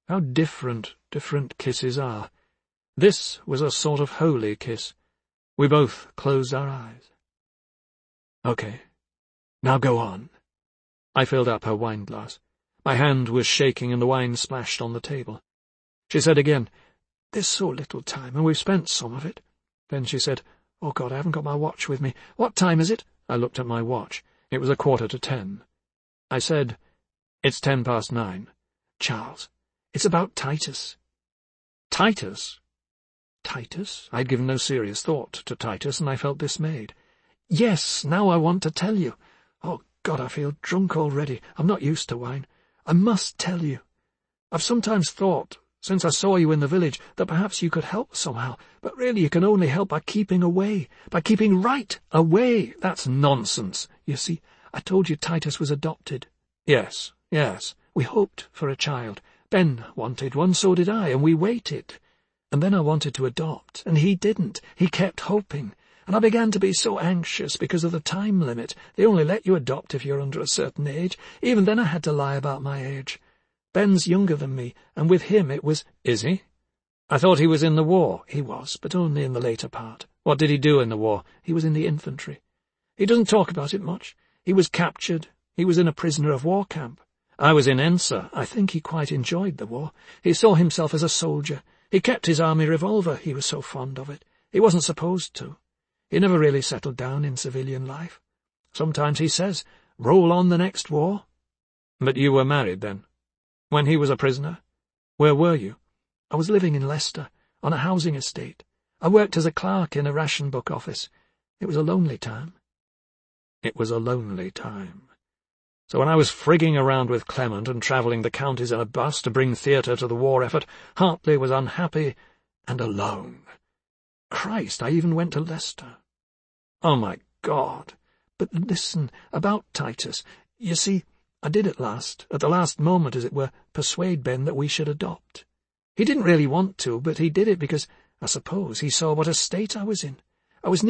How different kisses are. This was a sort of holy kiss. We both closed our eyes. "Okay, now go on." I filled up her wine-glass. My hand was shaking and the wine splashed on the table. She said again, "There's so little time, and we've spent some of it." Then she said, "Oh, God, I haven't got my watch with me. What time is it?" I looked at my watch. It was 10:15. I said, "It's 9:10. Charles, it's about Titus." "Titus?" Titus? I'd given no serious thought to Titus, and I felt dismayed. "Yes, now I want to tell you. Oh, God, I feel drunk already. I'm not used to wine. I must tell you. I've sometimes thought, since I saw you in the village, that perhaps you could help somehow, but really you can only help by keeping away, by keeping right away." "That's nonsense." "You see, I told you Titus was adopted." Yes. "We hoped for a child. Ben wanted one, so did I, and we waited. And then I wanted to adopt, and he didn't. He kept hoping. And I began to be so anxious because of the time limit. They only let you adopt if you're under a certain age. Even then I had to lie about my age. Ben's younger than me, and with him it was—" "Is he? I thought he was in the war." "He was, but only in the later part." "What did he do in the war?" "He was in the infantry. He doesn't talk about it much. He was captured. He was in a prisoner of war camp. I was in Ensa. I think he quite enjoyed the war. He saw himself as a soldier. He kept his army revolver. He was so fond of it. He wasn't supposed to. He never really settled down in civilian life. Sometimes he says, 'Roll on the next war.'" "But you were married then? When he was a prisoner? Where were you?" "I was living in Leicester, on a housing estate. I worked as a clerk in a ration book office. It was a lonely time." It was a lonely time. So when I was frigging around with Clement and travelling the counties in a bus to bring theatre to the war effort, Hartley was unhappy and alone. Christ, I even went to Leicester. Oh, my God! But listen, about Titus. You see, I did at the last moment, as it were, persuade Ben that we should adopt. He didn't really want to, but he did it because, I suppose, he saw what a state I was in. I was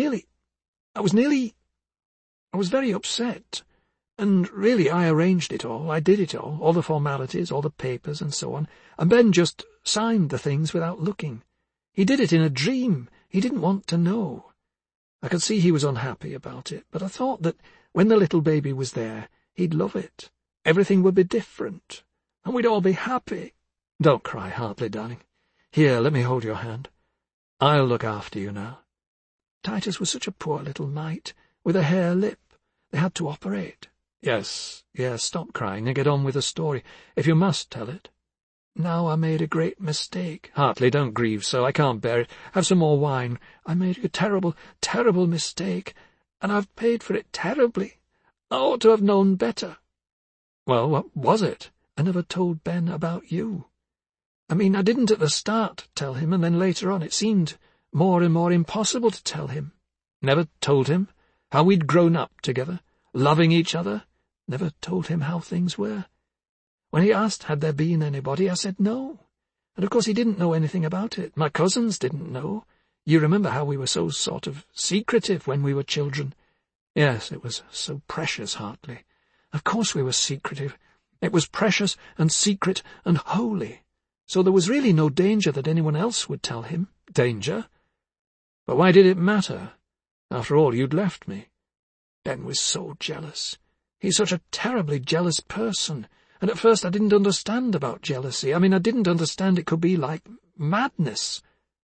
very upset. And really I arranged it all. I did it all the formalities, all the papers and so on, and Ben just signed the things without looking. He did it in a dream. He didn't want to know. I could see he was unhappy about it, but I thought that when the little baby was there, he'd love it. Everything would be different, and we'd all be happy. Don't cry, Hartley, darling. Here, let me hold your hand. I'll look after you now. Titus was such a poor little mite, with a hare lip. They had to operate. Yes, stop crying and get on with the story, if you must tell it. Now I made a great mistake. Hartley, don't grieve so. I can't bear it. Have some more wine. I made a terrible, terrible mistake, and I've paid for it terribly. I ought to have known better. Well, what was it? I never told Ben about you. I mean, I didn't at the start tell him, and then later on it seemed more and more impossible to tell him. Never told him how we'd grown up together, loving each other. Never told him how things were. When he asked had there been anybody, I said no. And of course he didn't know anything about it. My cousins didn't know. You remember how we were so sort of secretive when we were children. Yes, it was so precious, Hartley. Of course we were secretive. It was precious and secret and holy. So there was really no danger that anyone else would tell him. Danger? But why did it matter? After all, you'd left me. Ben was so jealous. He's such a terribly jealous person, and at first I didn't understand about jealousy. I mean, I didn't understand it could be like madness.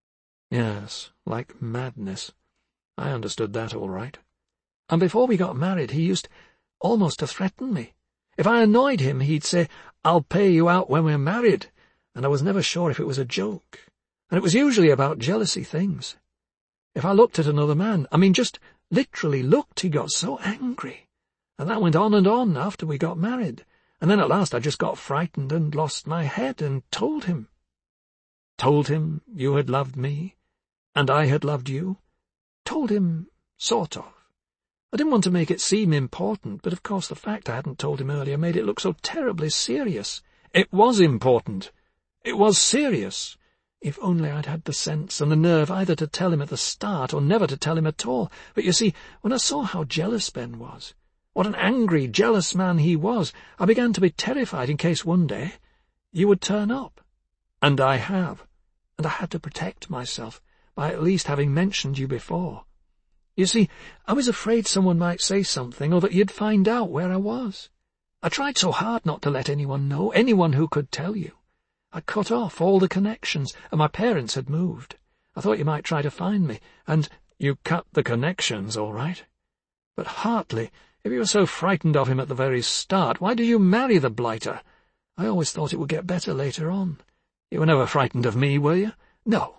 Yes, like madness. I understood that all right. And before we got married, he used almost to threaten me. If I annoyed him, he'd say, "I'll pay you out when we're married," and I was never sure if it was a joke. And it was usually about jealousy things. If I looked at another man, I mean, just literally looked, he got so angry. And that went on after we got married. And then at last I just got frightened and lost my head and told him. Told him you had loved me, and I had loved you. Told him, sort of. I didn't want to make it seem important, but of course the fact I hadn't told him earlier made it look so terribly serious. It was important. It was serious. If only I'd had the sense and the nerve either to tell him at the start or never to tell him at all. But you see, when I saw how jealous Ben was, what an angry, jealous man he was, I began to be terrified in case one day you would turn up. And I have, and I had to protect myself by at least having mentioned you before. You see, I was afraid someone might say something, or that you'd find out where I was. I tried so hard not to let anyone know, anyone who could tell you. I cut off all the connections, and my parents had moved. I thought you might try to find me, and— You cut the connections, all right. But Hartley, if you were so frightened of him at the very start, why did you marry the blighter? I always thought it would get better later on. You were never frightened of me, were you? No.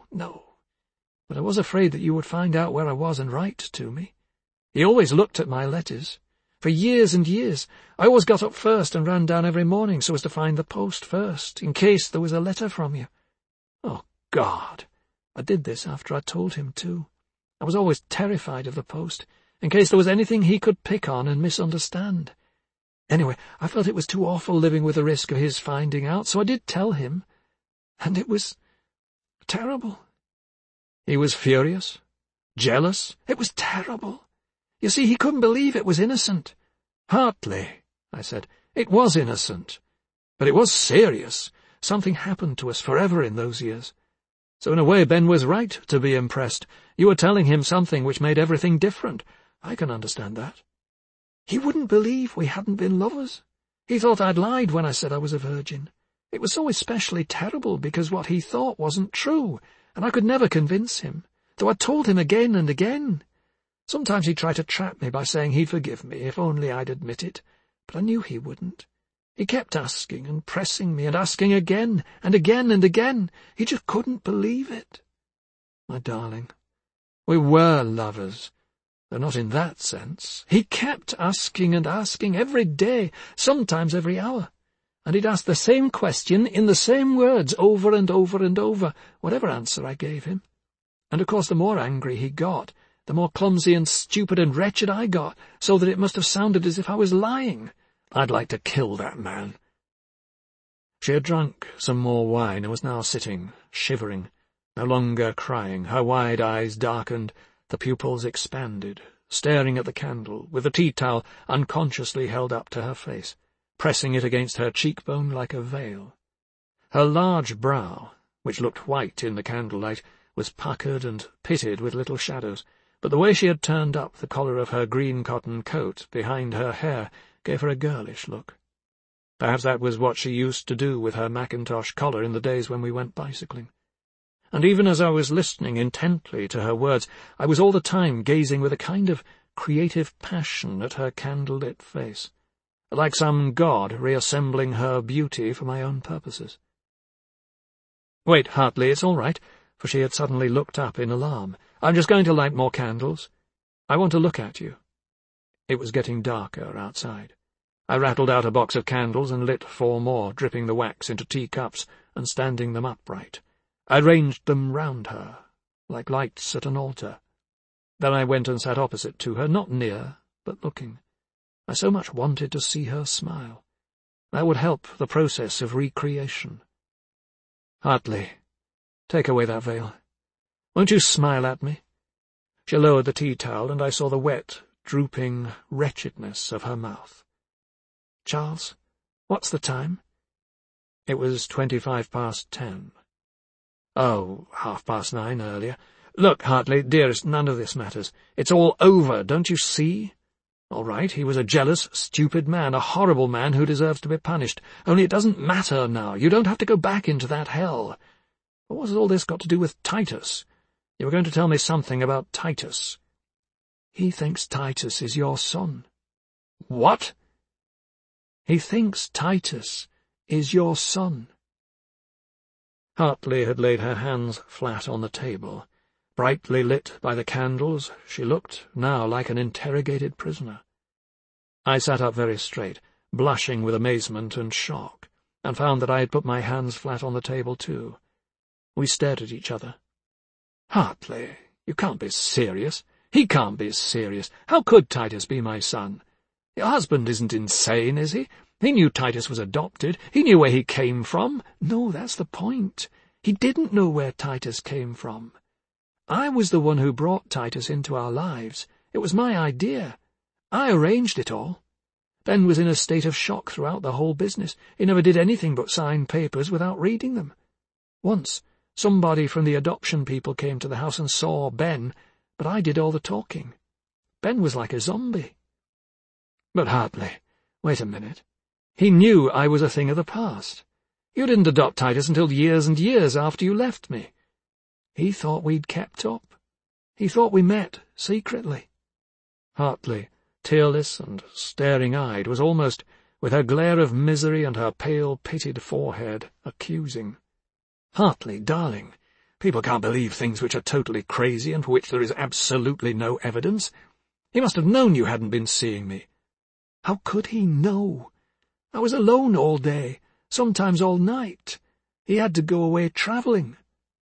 But I was afraid that you would find out where I was and write to me. He always looked at my letters. For years and years, I always got up first and ran down every morning so as to find the post first, in case there was a letter from you. Oh, God! I did this after I told him, too. I was always terrified of the post, in case there was anything he could pick on and misunderstand. Anyway, I felt it was too awful living with the risk of his finding out, so I did tell him, and it was terrible. He was furious, jealous. It was terrible. You see, he couldn't believe it was innocent. Hartley, I said, it was innocent. But it was serious. Something happened to us forever in those years. So in a way Ben was right to be impressed. You were telling him something which made everything different. I can understand that. He wouldn't believe we hadn't been lovers. He thought I'd lied when I said I was a virgin. It was so especially terrible because what he thought wasn't true, and I could never convince him, though I told him again and again. Sometimes he'd try to trap me by saying he'd forgive me if only I'd admit it, but I knew he wouldn't. He kept asking and pressing me and asking again and again and again. He just couldn't believe it. My darling, we were lovers, though not in that sense. He kept asking and asking every day, sometimes every hour, and he'd ask the same question in the same words over and over and over, whatever answer I gave him. And of course the more angry he got, the more clumsy and stupid and wretched I got, so that it must have sounded as if I was lying. I'd like to kill that man. She had drunk some more wine and was now sitting, shivering, no longer crying, her wide eyes darkened, the pupils expanded, staring at the candle, with the tea-towel unconsciously held up to her face, pressing it against her cheekbone like a veil. Her large brow, which looked white in the candlelight, was puckered and pitted with little shadows, but the way she had turned up the collar of her green cotton coat behind her hair gave her a girlish look. Perhaps that was what she used to do with her mackintosh collar in the days when we went bicycling. And even as I was listening intently to her words, I was all the time gazing with a kind of creative passion at her candle-lit face, like some god reassembling her beauty for my own purposes. "Wait, Hartley, it's all right," for she had suddenly looked up in alarm. "I'm just going to light more candles. I want to look at you." It was getting darker outside. I rattled out a box of candles and lit 4 more, dripping the wax into teacups and standing them upright. I ranged them round her, like lights at an altar. Then I went and sat opposite to her, not near, but looking. I so much wanted to see her smile. That would help the process of recreation. "Hartley, take away that veil. Won't you smile at me?" She lowered the tea-towel, and I saw the wet, drooping wretchedness of her mouth. "Charles, what's the time?" It was 10:25. "Oh, 9:30 earlier. Look, Hartley, dearest, none of this matters. It's all over, don't you see? All right, he was a jealous, stupid man, a horrible man who deserves to be punished. Only it doesn't matter now. You don't have to go back into that hell. But what has all this got to do with Titus? You were going to tell me something about Titus." "He thinks Titus is your son." "What?" "He thinks Titus is your son." Hartley had laid her hands flat on the table. Brightly lit by the candles, she looked now like an interrogated prisoner. I sat up very straight, blushing with amazement and shock, and found that I had put my hands flat on the table too. We stared at each other. "Hartley, you can't be serious. He can't be serious. How could Titus be my son? Your husband isn't insane, is he? He knew Titus was adopted. He knew where he came from." "No, that's the point. He didn't know where Titus came from. I was the one who brought Titus into our lives. It was my idea. I arranged it all. Ben was in a state of shock throughout the whole business. He never did anything but sign papers without reading them. Once, somebody from the adoption people came to the house and saw Ben, but I did all the talking. Ben was like a zombie. But Hartley, wait a minute. He knew I was a thing of the past. You didn't adopt Titus until years and years after you left me. He thought we'd kept up. He thought we met secretly. Hartley, tearless and staring-eyed, was almost, with her glare of misery and her pale, pitted forehead, accusing. Hartley, darling, people can't believe things which are totally crazy and for which there is absolutely no evidence. He must have known you hadn't been seeing me. How could he know? I was alone all day, sometimes all night. He had to go away travelling.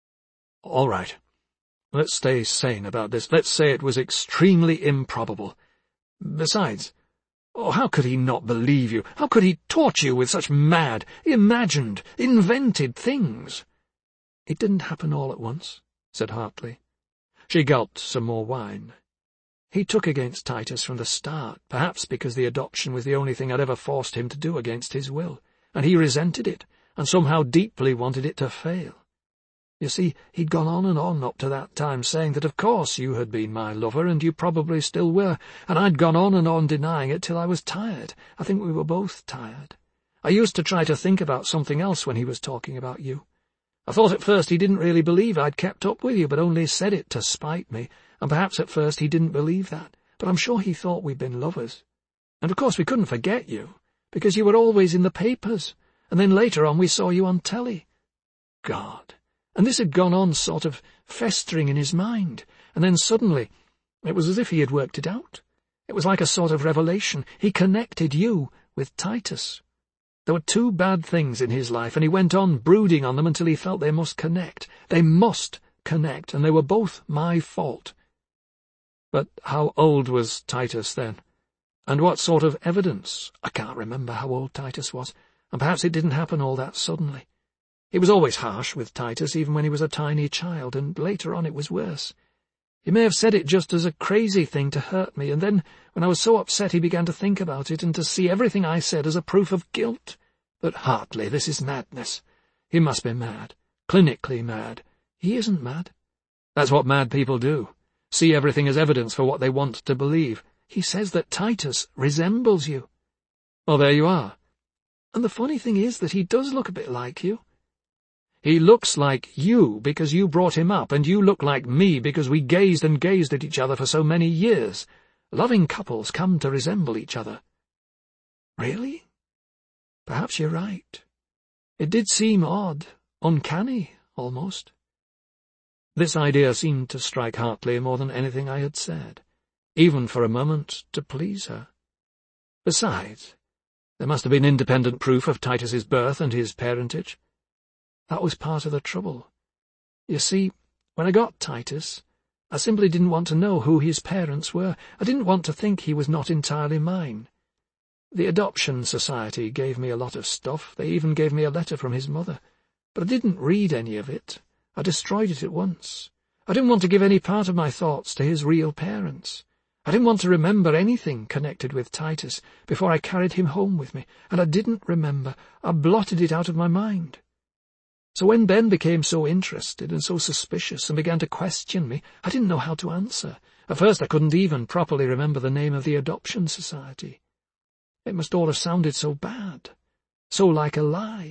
All right. Let's stay sane about this. Let's say it was extremely improbable. Besides, how could he not believe you? How could he torture you with such mad, imagined, invented things? It didn't happen all at once, said Hartley. She gulped some more wine. He took against Titus from the start, perhaps because the adoption was the only thing I'd ever forced him to do against his will, and he resented it, and somehow deeply wanted it to fail. You see, he'd gone on and on up to that time saying that of course you had been my lover, and you probably still were, and I'd gone on and on denying it till I was tired. I think we were both tired. I used to try to think about something else when he was talking about you. I thought at first he didn't really believe I'd kept up with you, but only said it to spite me, and perhaps at first he didn't believe that, but I'm sure he thought we'd been lovers. And of course we couldn't forget you, because you were always in the papers, and then later on we saw you on telly. God! And this had gone on sort of festering in his mind, and then suddenly it was as if he had worked it out. It was like a sort of revelation. He connected you with Titus. There were two bad things in his life, and he went on brooding on them until he felt they must connect. They must connect, and they were both my fault. But how old was Titus then? And what sort of evidence? I can't remember how old Titus was, and perhaps it didn't happen all that suddenly. He was always harsh with Titus, even when he was a tiny child, and later on it was worse. He may have said it just as a crazy thing to hurt me, and then, when I was so upset, he began to think about it and to see everything I said as a proof of guilt. But Hartley, this is madness. He must be mad. Clinically mad. He isn't mad. That's what mad people do. See everything as evidence for what they want to believe. He says that Titus resembles you. Well, there you are. And the funny thing is that he does look a bit like you. He looks like you because you brought him up, and you look like me because we gazed and gazed at each other for so many years. Loving couples come to resemble each other. Really? Perhaps you're right. It did seem odd, uncanny, almost. This idea seemed to strike Hartley more than anything I had said, even for a moment to please her. Besides, there must have been independent proof of Titus's birth and his parentage. That was part of the trouble. You see, when I got Titus, I simply didn't want to know who his parents were. I didn't want to think he was not entirely mine. The Adoption Society gave me a lot of stuff. They even gave me a letter from his mother. But I didn't read any of it. I destroyed it at once. I didn't want to give any part of my thoughts to his real parents. I didn't want to remember anything connected with Titus before I carried him home with me, and I didn't remember. I blotted it out of my mind. So when Ben became so interested and so suspicious and began to question me, I didn't know how to answer. At first I couldn't even properly remember the name of the Adoption Society. It must all have sounded so bad, so like a lie.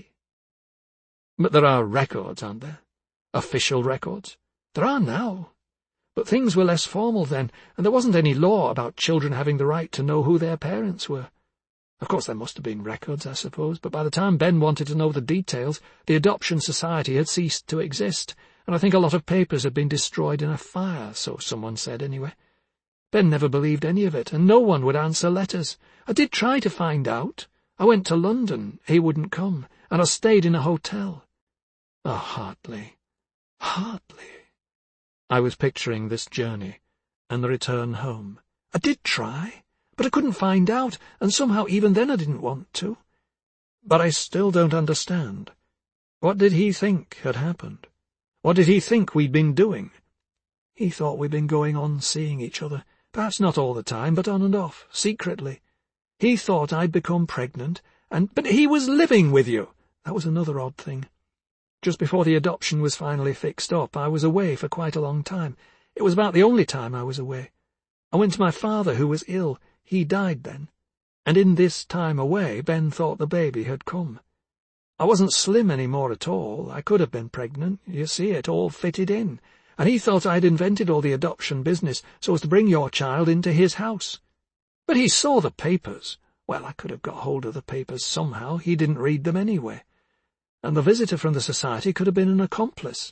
But there are records, aren't there? Official records. There are now. But things were less formal then, and there wasn't any law about children having the right to know who their parents were. Of course, there must have been records, I suppose, but by the time Ben wanted to know the details, the Adoption Society had ceased to exist, and I think a lot of papers had been destroyed in a fire, so someone said anyway. Ben never believed any of it, and no one would answer letters. I did try to find out. I went to London. He wouldn't come, and I stayed in a hotel. Oh, Hartley, Hartley. I was picturing this journey, and the return home. I did try. But I couldn't find out, and somehow even then I didn't want to. But I still don't understand. What did he think had happened? What did he think we'd been doing? He thought we'd been going on seeing each other, perhaps not all the time, but on and off, secretly. He thought I'd become pregnant, but he was living with you. That was another odd thing. Just before the adoption was finally fixed up, I was away for quite a long time. It was about the only time I was away. I went to my father, who was ill. He died then. And in this time away, Ben thought the baby had come. I wasn't slim any more at all. I could have been pregnant. You see, it all fitted in. And he thought I'd invented all the adoption business so as to bring your child into his house. But he saw the papers. Well, I could have got hold of the papers somehow. He didn't read them anyway. And the visitor from the society could have been an accomplice.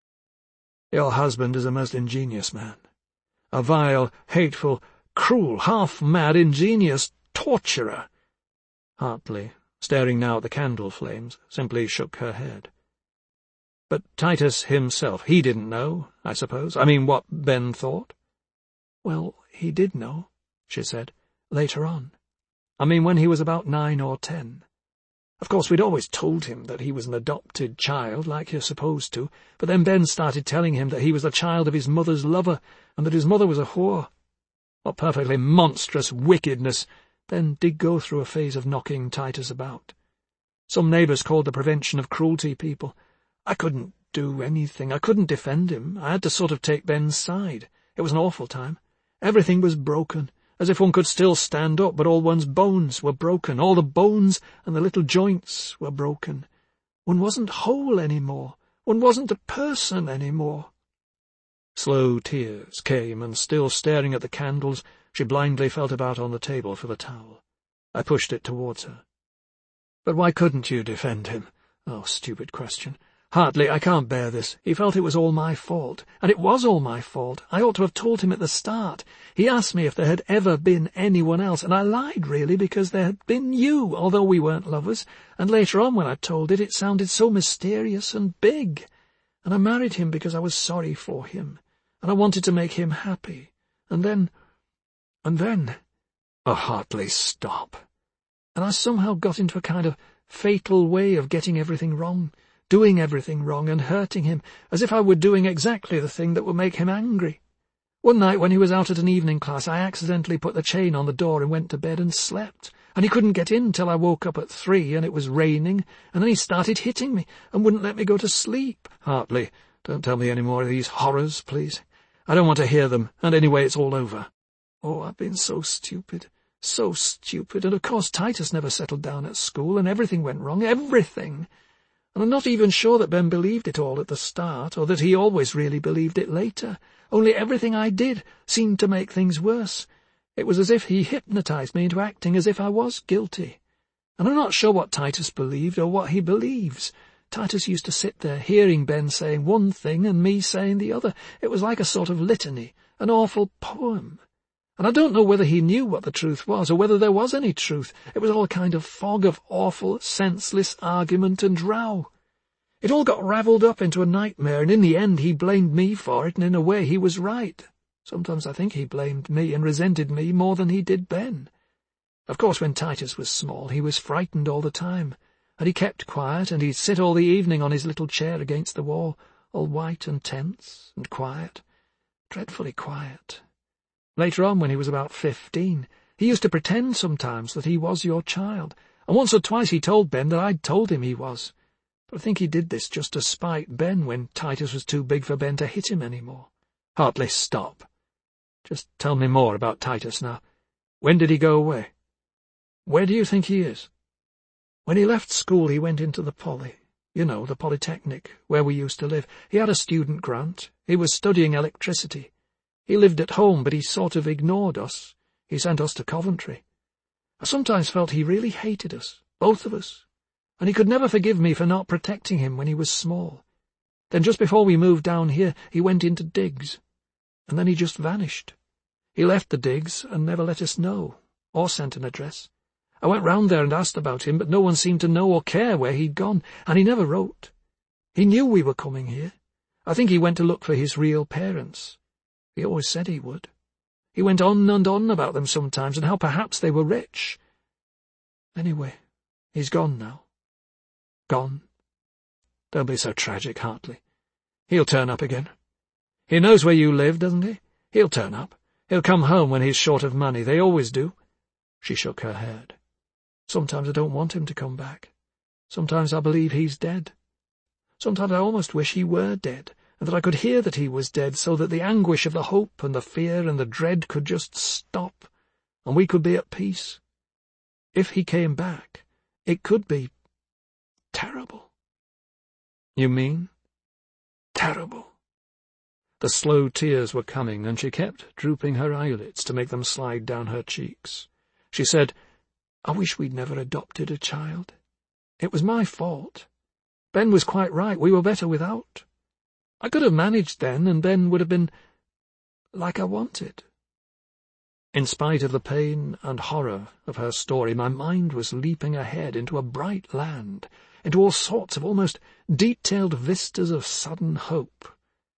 Your husband is a most ingenious man. A vile, hateful, cruel, half-mad, ingenious torturer. Hartley, staring now at the candle flames, simply shook her head. But Titus himself, he didn't know, I suppose? I mean, what Ben thought? Well, he did know, she said, later on. I mean, when he was about 9 or 10. Of course, we'd always told him that he was an adopted child, like you're supposed to, but then Ben started telling him that he was the child of his mother's lover, and that his mother was a whore. What perfectly monstrous wickedness! Ben did go through a phase of knocking Titus about. Some neighbours called the Prevention of Cruelty people. I couldn't do anything. I couldn't defend him. I had to sort of take Ben's side. It was an awful time. Everything was broken, as if one could still stand up, but all one's bones were broken. All the bones and the little joints were broken. One wasn't whole any more. One wasn't a person any more. Slow tears came, and still staring at the candles, she blindly felt about on the table for the towel. I pushed it towards her. But why couldn't you defend him? Oh, stupid question. Hartley, I can't bear this. He felt it was all my fault. And it was all my fault. I ought to have told him at the start. He asked me if there had ever been anyone else, and I lied, really, because there had been you, although we weren't lovers. And later on, when I told it, it sounded so mysterious and big. And I married him because I was sorry for him, and I wanted to make him happy. And then... Oh, Hartley, stop. And I somehow got into a kind of fatal way of getting everything wrong, doing everything wrong and hurting him, as if I were doing exactly the thing that would make him angry. One night when he was out at an evening class, I accidentally put the chain on the door and went to bed and slept, and he couldn't get in till I woke up at 3, and it was raining, and then he started hitting me and wouldn't let me go to sleep. Hartley, don't tell me any more of these horrors, please. I don't want to hear them, and anyway it's all over. Oh, I've been so stupid, and of course Titus never settled down at school, and everything went wrong, everything. And I'm not even sure that Ben believed it all at the start, or that he always really believed it later. Only everything I did seemed to make things worse. It was as if he hypnotized me into acting as if I was guilty. And I'm not sure what Titus believed or what he believes. Titus used to sit there, hearing Ben saying one thing and me saying the other. It was like a sort of litany, an awful poem. And I don't know whether he knew what the truth was, or whether there was any truth. It was all a kind of fog of awful, senseless argument and row. It all got ravelled up into a nightmare, and in the end he blamed me for it, and in a way he was right. Sometimes I think he blamed me and resented me more than he did Ben. Of course, when Titus was small, he was frightened all the time, and he kept quiet, and he'd sit all the evening on his little chair against the wall, all white and tense and quiet, dreadfully quiet. Later on, when he was about 15, he used to pretend sometimes that he was your child, and once or twice he told Ben that I'd told him he was. But I think he did this just to spite Ben when Titus was too big for Ben to hit him any more. Hartley, stop. Just tell me more about Titus now. When did he go away? Where do you think he is? When he left school, he went into the Poly. You know, the Polytechnic, where we used to live. He had a student grant. He was studying electricity. He lived at home, but he sort of ignored us. He sent us to Coventry. I sometimes felt he really hated us, both of us, and he could never forgive me for not protecting him when he was small. Then just before we moved down here, he went into digs, and then he just vanished. He left the digs and never let us know, or sent an address. I went round there and asked about him, but no one seemed to know or care where he'd gone, and he never wrote. He knew we were coming here. I think he went to look for his real parents. He always said he would. He went on and on about them sometimes, and how perhaps they were rich. Anyway, he's gone now. Gone. Don't be so tragic, Hartley. He'll turn up again. He knows where you live, doesn't he? He'll turn up. He'll come home when he's short of money. They always do. She shook her head. Sometimes I don't want him to come back. Sometimes I believe he's dead. Sometimes I almost wish he were dead, and that I could hear that he was dead, so that the anguish of the hope and the fear and the dread could just stop, and we could be at peace. If he came back, it could be terrible." "You mean?" "Terrible." The slow tears were coming, and she kept drooping her eyelids to make them slide down her cheeks. She said, "I wish we'd never adopted a child. It was my fault. Ben was quite right. We were better without. I could have managed then, and Ben would have been like I wanted." In spite of the pain and horror of her story, my mind was leaping ahead into a bright land, into all sorts of almost detailed vistas of sudden hope.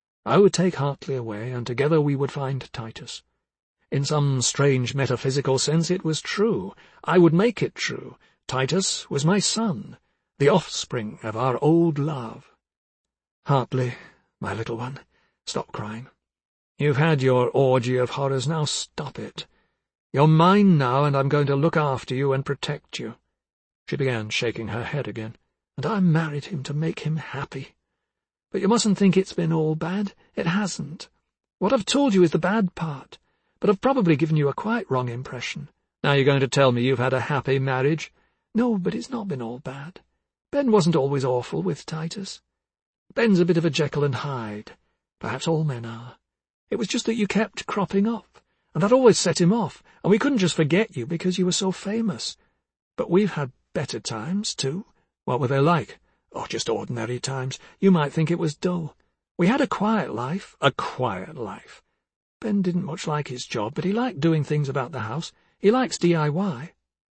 I would take Hartley away, and together we would find Titus. In some strange metaphysical sense it was true. I would make it true. Titus was my son, the offspring of our old love. "Hartley, my little one, stop crying. You've had your orgy of horrors, now stop it. You're mine now, and I'm going to look after you and protect you." She began shaking her head again. "And I married him to make him happy. But you mustn't think it's been all bad. It hasn't. What I've told you is the bad part, but I've probably given you a quite wrong impression. Now you're going to tell me you've had a happy marriage. No, but it's not been all bad. Ben wasn't always awful with Titus. Ben's a bit of a Jekyll and Hyde. Perhaps all men are. It was just that you kept cropping up, and that always set him off, and we couldn't just forget you because you were so famous. But we've had better times, too." "What were they like?" "Oh, just ordinary times. You might think it was dull. We had a quiet life." "A quiet life?" "Ben didn't much like his job, but he liked doing things about the house. He likes DIY.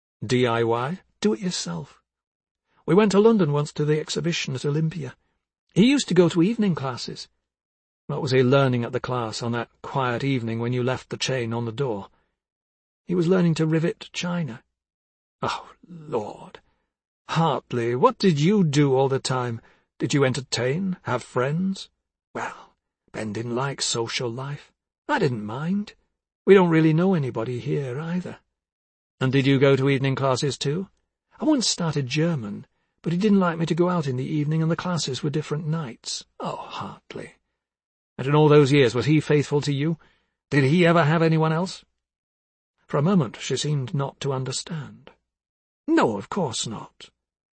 "DIY?" "Do it yourself. We went to London once to the exhibition at Olympia. He used to go to evening classes." "What was he learning at the class on that quiet evening when you left the chain on the door?" "He was learning to rivet china." "Oh, Lord! Hartley, what did you do all the time? Did you entertain, have friends?" "Well, Ben didn't like social life. I didn't mind. We don't really know anybody here, either." "And did you go to evening classes too?" "I once started German, but he didn't like me to go out in the evening, and the classes were different nights." "Oh, Hartley." "And in all those years was he faithful to you? Did he ever have anyone else?" For a moment she seemed not to understand. "No, of course not."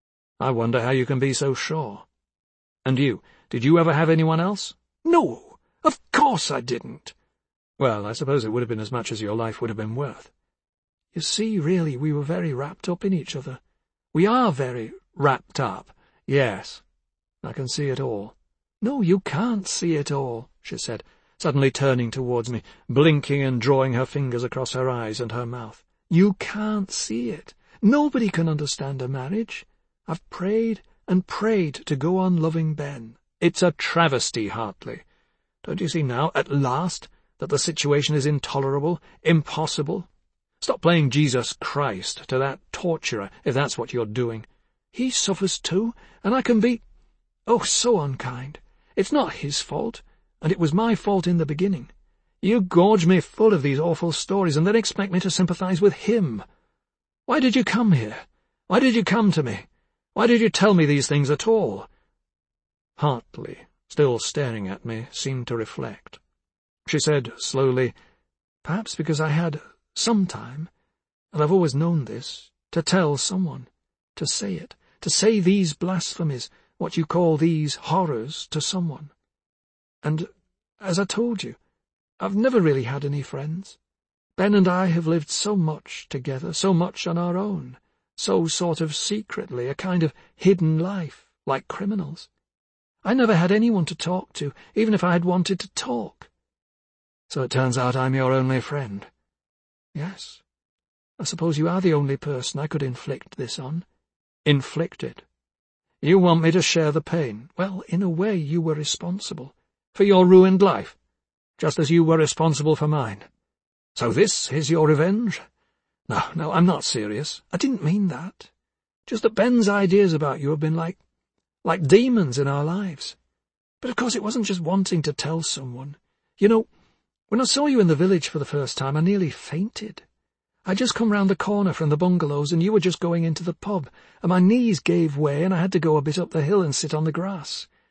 "I wonder how you can be so sure. And you, did you ever have anyone else?" "No, of course I didn't." "Well, I suppose it would have been as much as your life would have been worth." "You see, really, we were very wrapped up in each other. We are very wrapped up." "Yes, I can see it all." "No, you can't see it all," she said, suddenly turning towards me, blinking and drawing her fingers across her eyes and her mouth. "You can't see it. Nobody can understand a marriage. I've prayed and prayed to go on loving Ben." "It's a travesty, Hartley. Don't you see now, at last, that the situation is intolerable, impossible? Stop playing Jesus Christ to that torturer, if that's what you're doing." "He suffers too, and I can be— Oh, so unkind. It's not his fault, and it was my fault in the beginning. You gorge me full of these awful stories and then expect me to sympathize with him. Why did you come here? Why did you come to me? Why did you tell me these things at all?" Hartley, still staring at me, seemed to reflect. She said slowly, "Perhaps because I had some time, and I've always known this, to tell someone, to say it, to say these blasphemies, what you call these horrors, to someone. And, as I told you, I've never really had any friends. Ben and I have lived so much together, so much on our own, so sort of secretly, a kind of hidden life, like criminals. I never had anyone to talk to, even if I had wanted to talk." "So it turns out I'm your only friend." "Yes. I suppose you are the only person I could inflict this on." "Inflict it? You want me to share the pain?" "Well, in a way you were responsible." "For your ruined life? Just as you were responsible for mine? So this is your revenge? No, I'm not serious. I didn't mean that. Just that Ben's ideas about you have been like demons in our lives. But of course it wasn't just wanting to tell someone. You know, when I saw you in the village for the first time, I nearly fainted. I'd just come round the corner from the bungalows, and you were just going into the pub, and my knees gave way, and I had to go a bit up the hill and sit on the grass.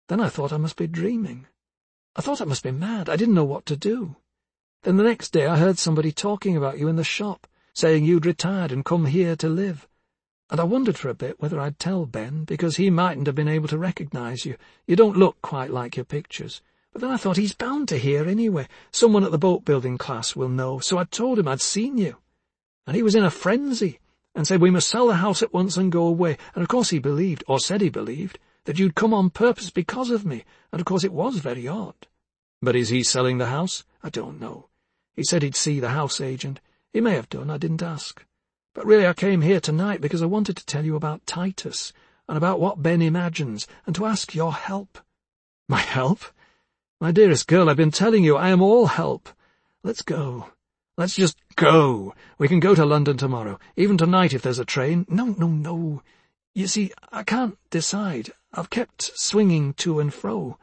Then I thought I must be dreaming. I thought I must be mad. I didn't know what to do. Then the next day I heard somebody talking about you in the shop, saying you'd retired and come here to live. And I wondered for a bit whether I'd tell Ben, because he mightn't have been able to recognize you. You don't look quite like your pictures. But then I thought he's bound to hear anyway. Someone at the boat-building class will know, so I told him I'd seen you. And he was in a frenzy, and said we must sell the house at once and go away. And of course he believed, or said he believed, that you'd come on purpose because of me, and of course it was very odd. But is he selling the house? I don't know. He said he'd see the house agent. He may have done, I didn't ask. But really I came here tonight because I wanted to tell you about Titus, and about what Ben imagines, and to ask your help. My help? My dearest girl, I've been telling you I am all help. Let's go. Let's just go. We can go to London tomorrow, even tonight if there's a train. No. You see, I can't decide. I've kept swinging to and fro.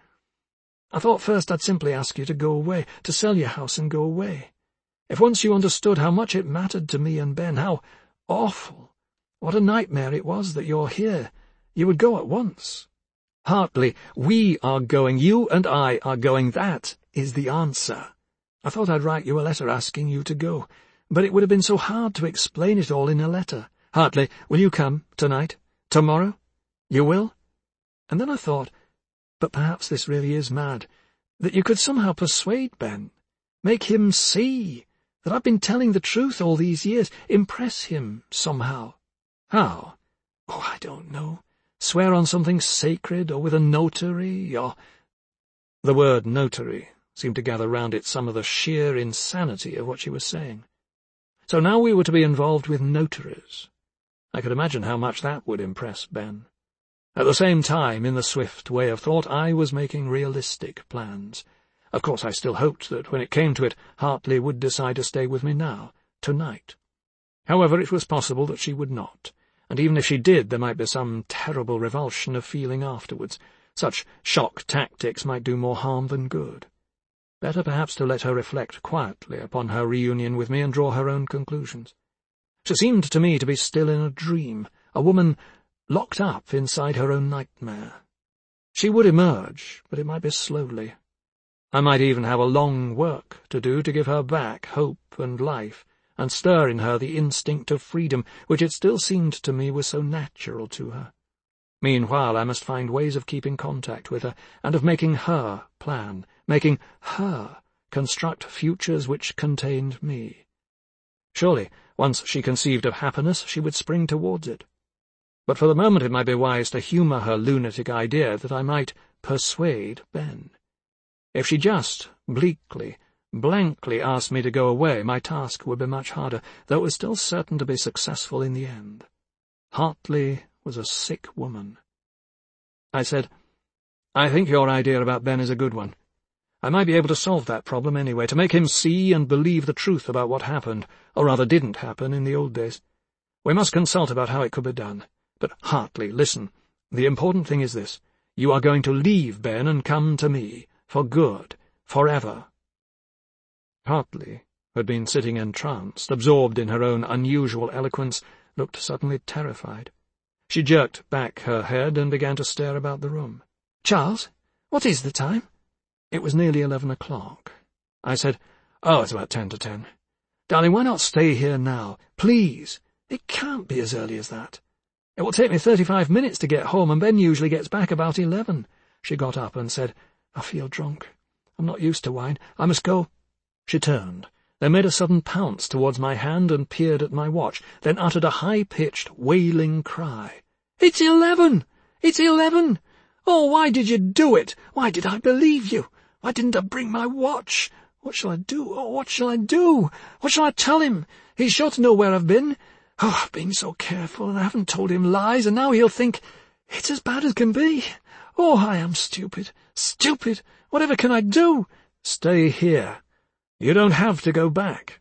I thought first I'd simply ask you to go away, to sell your house and go away. If once you understood how much it mattered to me and Ben, how awful, what a nightmare it was that you're here, you would go at once. Hartley, we are going, you and I are going, that is the answer. I thought I'd write you a letter asking you to go, but it would have been so hard to explain it all in a letter. Hartley, will you come, tonight, tomorrow? You will? And then I thought, but perhaps this really is mad, that you could somehow persuade Ben, make him see that I've been telling the truth all these years, impress him somehow. How? Oh, I don't know. Swear on something sacred, or with a notary, or— The word notary seemed to gather round it some of the sheer insanity of what she was saying. So now we were to be involved with notaries. I could imagine how much that would impress Ben. At the same time, in the swift way of thought, I was making realistic plans. Of course, I still hoped that when it came to it, Hartley would decide to stay with me now, tonight. However, it was possible that she would not, and even if she did, there might be some terrible revulsion of feeling afterwards. Such shock tactics might do more harm than good. Better perhaps to let her reflect quietly upon her reunion with me and draw her own conclusions. She seemed to me to be still in a dream, a woman locked up inside her own nightmare. She would emerge, but it might be slowly. I might even have a long work to do to give her back hope and life, and stir in her the instinct of freedom, which it still seemed to me was so natural to her. Meanwhile, I must find ways of keeping contact with her, and of making her plan, making her construct futures which contained me. Surely, once she conceived of happiness, she would spring towards it. But for the moment it might be wise to humour her lunatic idea that I might persuade Ben. If she just, bleakly, blankly asked me to go away, my task would be much harder, though it was still certain to be successful in the end. Hartley was a sick woman. I said, I think your idea about Ben is a good one. I might be able to solve that problem anyway, to make him see and believe the truth about what happened, or rather didn't happen, in the old days. We must consult about how it could be done. But, Hartley, listen. The important thing is this. You are going to leave Ben and come to me, for good, forever. Hartley, who had been sitting entranced, absorbed in her own unusual eloquence, looked suddenly terrified. She jerked back her head and began to stare about the room. Charles, what is the time? It was nearly 11 o'clock. I said, Oh, it's about 10 to 10. Darling, why not stay here now? Please. It can't be as early as that. It will take me 35 minutes to get home, and Ben usually gets back about 11. She got up and said, I feel drunk. I'm not used to wine. I must go. She turned, then made a sudden pounce towards my hand and peered at my watch, then uttered a high-pitched, wailing cry. It's 11! It's 11! Oh, why did you do it? Why did I believe you? Why didn't I bring my watch? What shall I do? Oh, what shall I do? What shall I tell him? He's sure to know where I've been. Oh, I've been so careful, and I haven't told him lies, and now he'll think it's as bad as can be. Oh, I am stupid. Stupid! Whatever can I do? Stay here. You don't have to go back.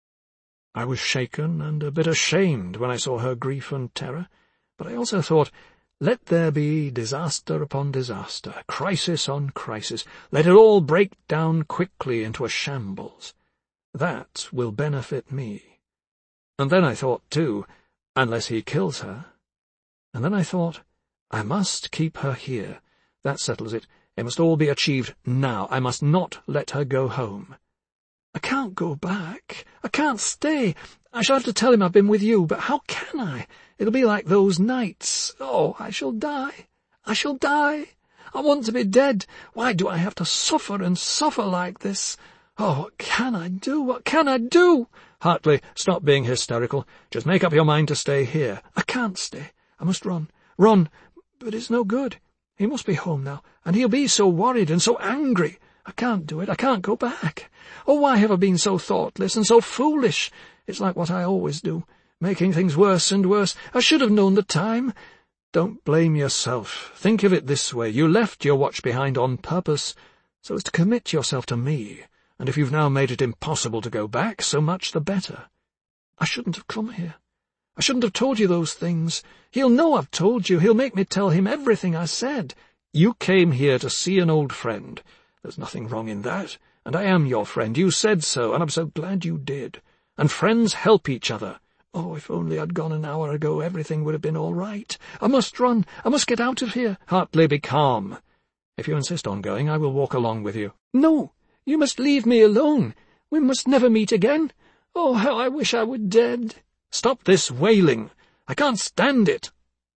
I was shaken and a bit ashamed when I saw her grief and terror, but I also thought, let there be disaster upon disaster, crisis on crisis. Let it all break down quickly into a shambles. That will benefit me. And then I thought, too, unless he kills her. And then I thought, I must keep her here. That settles it. It must all be achieved now. I must not let her go home. I can't go back. I can't stay. I shall have to tell him I've been with you, but how can I? It'll be like those nights. Oh, I shall die. I shall die. I want to be dead. Why do I have to suffer and suffer like this? Oh, what can I do? What can I do? Hartley, stop being hysterical. Just make up your mind to stay here. I can't stay. I must run. Run. But it's no good. He must be home now, and he'll be so worried and so angry. I can't do it. I can't go back. Oh, why have I been so thoughtless and so foolish? It's like what I always do, making things worse and worse. I should have known the time. Don't blame yourself. Think of it this way. You left your watch behind on purpose, so as to commit yourself to me, and if you've now made it impossible to go back, so much the better. I shouldn't have come here. I shouldn't have told you those things. He'll know I've told you. He'll make me tell him everything I said. You came here to see an old friend. There's nothing wrong in that, and I am your friend. You said so, and I'm so glad you did. And friends help each other. Oh, if only I'd gone an hour ago, everything would have been all right. I must run. I must get out of here. Hartley, be calm. If you insist on going, I will walk along with you. No, you must leave me alone. We must never meet again. Oh, how I wish I were dead. Stop this wailing. I can't stand it.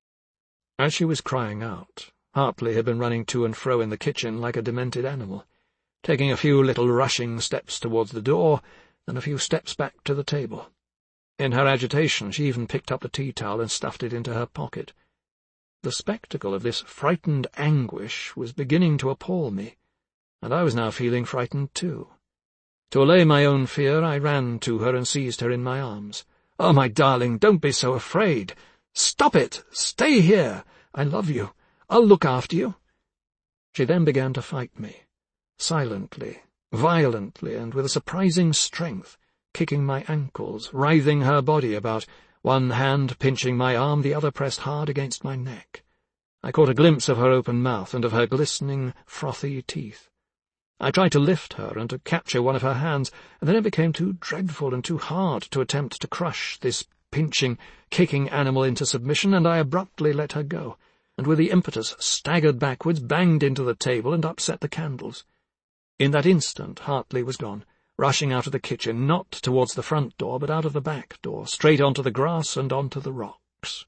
As she was crying out, Hartley had been running to and fro in the kitchen like a demented animal, taking a few little rushing steps towards the door, then a few steps back to the table. In her agitation, she even picked up the tea-towel and stuffed it into her pocket. The spectacle of this frightened anguish was beginning to appall me, and I was now feeling frightened too. To allay my own fear, I ran to her and seized her in my arms. "Oh, my darling, don't be so afraid. Stop it! Stay here! I love you. I'll look after you." She then began to fight me, silently, violently, and with a surprising strength, kicking my ankles, writhing her body about, one hand pinching my arm, the other pressed hard against my neck. I caught a glimpse of her open mouth and of her glistening, frothy teeth. I tried to lift her and to capture one of her hands, and then it became too dreadful and too hard to attempt to crush this pinching, kicking animal into submission, and I abruptly let her go, and with the impetus staggered backwards, banged into the table, and upset the candles. In that instant Hartley was gone, rushing out of the kitchen, not towards the front door, but out of the back door, straight onto the grass and onto the rocks.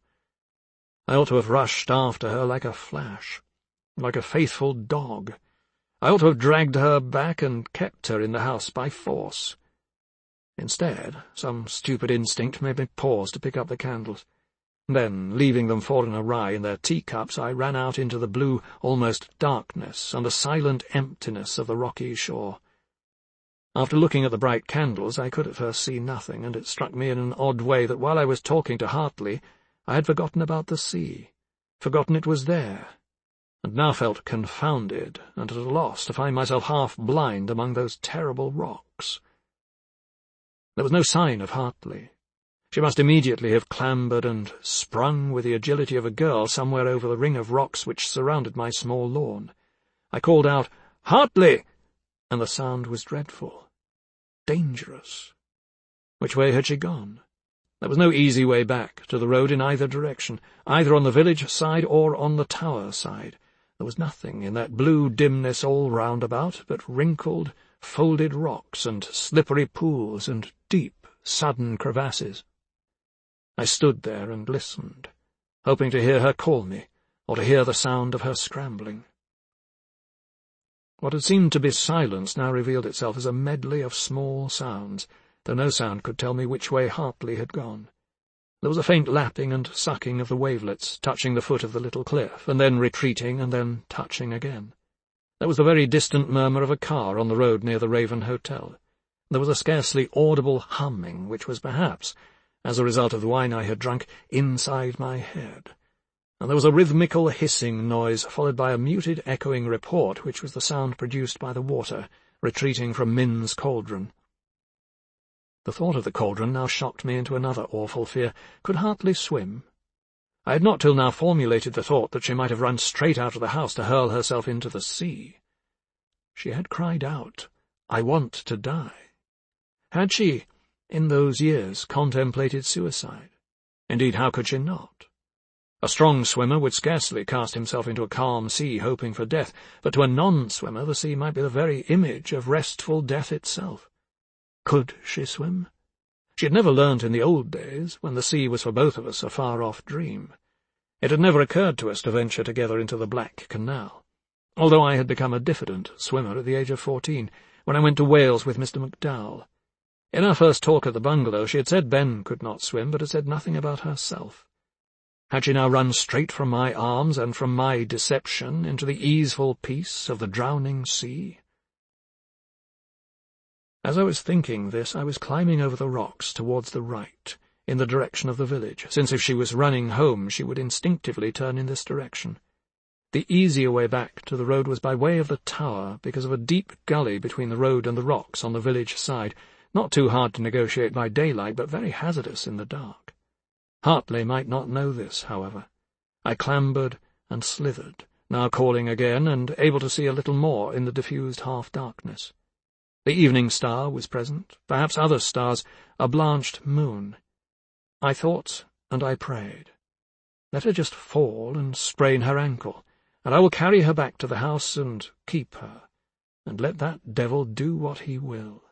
I ought to have rushed after her like a flash, like a faithful dog. I ought to have dragged her back and kept her in the house by force. Instead, some stupid instinct made me pause to pick up the candles. Then, leaving them fallen awry in their teacups, I ran out into the blue, almost darkness, and the silent emptiness of the rocky shore. After looking at the bright candles, I could at first see nothing, and it struck me in an odd way that while I was talking to Hartley, I had forgotten about the sea, forgotten it was there, and now felt confounded and at a loss to find myself half blind among those terrible rocks. There was no sign of Hartley. She must immediately have clambered and sprung with the agility of a girl somewhere over the ring of rocks which surrounded my small lawn. I called out, "Hartley!" and the sound was dreadful, dangerous. Which way had she gone? There was no easy way back to the road in either direction, either on the village side or on the tower side. There was nothing in that blue dimness all round about but wrinkled, folded rocks and slippery pools and deep, sudden crevasses. I stood there and listened, hoping to hear her call me, or to hear the sound of her scrambling. What had seemed to be silence now revealed itself as a medley of small sounds, though no sound could tell me which way Hartley had gone. There was a faint lapping and sucking of the wavelets, touching the foot of the little cliff, and then retreating, and then touching again. There was the very distant murmur of a car on the road near the Raven Hotel. There was a scarcely audible humming, which was perhaps, as a result of the wine I had drunk, inside my head. And there was a rhythmical hissing noise, followed by a muted echoing report, which was the sound produced by the water, retreating from Min's cauldron. The thought of the cauldron now shocked me into another awful fear. Could Hartley swim? I had not till now formulated the thought that she might have run straight out of the house to hurl herself into the sea. She had cried out, "I want to die." Had she, in those years, contemplated suicide? Indeed, how could she not? A strong swimmer would scarcely cast himself into a calm sea hoping for death, but to a non-swimmer the sea might be the very image of restful death itself. Could she swim? She had never learnt in the old days, when the sea was for both of us a far-off dream. It had never occurred to us to venture together into the Black Canal, although I had become a diffident swimmer at the age of 14, when I went to Wales with Mr. McDowell. In our first talk at the bungalow she had said Ben could not swim, but had said nothing about herself. Had she now run straight from my arms and from my deception into the easeful peace of the drowning sea? As I was thinking this, I was climbing over the rocks towards the right, in the direction of the village, since if she was running home she would instinctively turn in this direction. The easier way back to the road was by way of the tower, because of a deep gully between the road and the rocks on the village side, not too hard to negotiate by daylight, but very hazardous in the dark. Hartley might not know this, however. I clambered and slithered, now calling again, and able to see a little more in the diffused half-darkness. The evening star was present, perhaps other stars, a blanched moon. I thought and I prayed. Let her just fall and sprain her ankle, and I will carry her back to the house and keep her, and let that devil do what he will.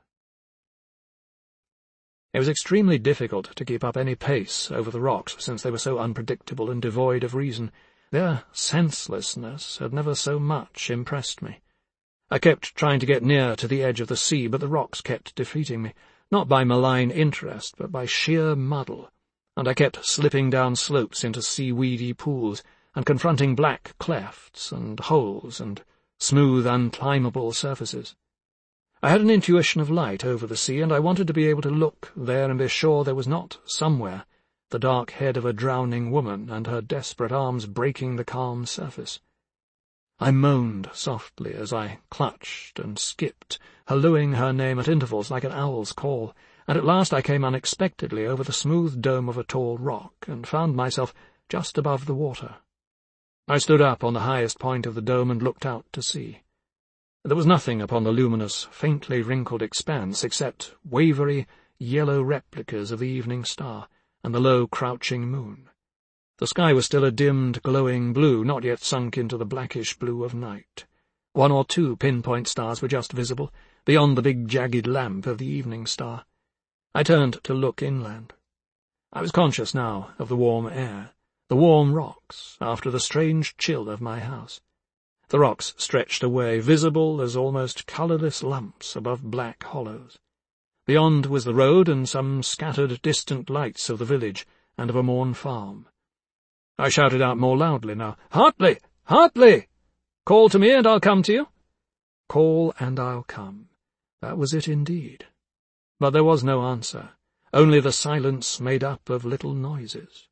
It was extremely difficult to keep up any pace over the rocks, since they were so unpredictable and devoid of reason. Their senselessness had never so much impressed me. I kept trying to get near to the edge of the sea, but the rocks kept defeating me, not by malign interest, but by sheer muddle, and I kept slipping down slopes into seaweedy pools, and confronting black clefts and holes and smooth, unclimbable surfaces. I had an intuition of light over the sea, and I wanted to be able to look there and be sure there was not, somewhere, the dark head of a drowning woman and her desperate arms breaking the calm surface. I moaned softly as I clutched and skipped, hallooing her name at intervals like an owl's call, and at last I came unexpectedly over the smooth dome of a tall rock and found myself just above the water. I stood up on the highest point of the dome and looked out to sea. There was nothing upon the luminous, faintly wrinkled expanse except wavery, yellow replicas of the evening star and the low, crouching moon. The sky was still a dimmed, glowing blue, not yet sunk into the blackish blue of night. One or two pinpoint stars were just visible, beyond the big jagged lamp of the evening star. I turned to look inland. I was conscious now of the warm air, the warm rocks, after the strange chill of my house. The rocks stretched away, visible as almost colourless lumps above black hollows. Beyond was the road and some scattered distant lights of the village and of a Morn farm. I shouted out more loudly now, "Hartley! Hartley! Call to me and I'll come to you." Call and I'll come. That was it indeed. But there was no answer, only the silence made up of little noises.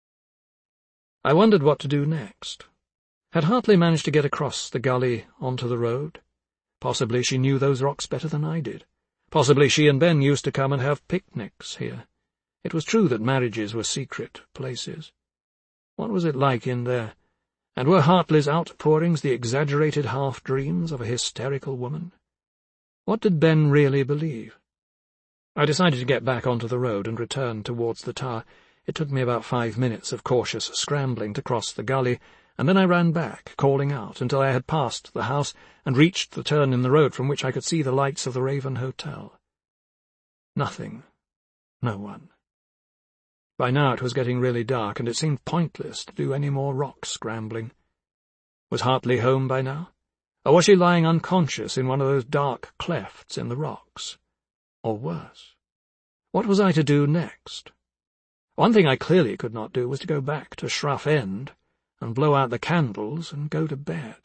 I wondered what to do next. Had Hartley managed to get across the gully onto the road? Possibly she knew those rocks better than I did. Possibly she and Ben used to come and have picnics here. It was true that marriages were secret places. What was it like in there? And were Hartley's outpourings the exaggerated half-dreams of a hysterical woman? What did Ben really believe? I decided to get back onto the road and return towards the tower. It took me about 5 minutes of cautious scrambling to cross the gully, and then I ran back, calling out, until I had passed the house and reached the turn in the road from which I could see the lights of the Raven Hotel. Nothing. No one. By now it was getting really dark, and it seemed pointless to do any more rock scrambling. Was Hartley home by now? Or was she lying unconscious in one of those dark clefts in the rocks? Or worse? What was I to do next? One thing I clearly could not do was to go back to Shrough End and blow out the candles and go to bed.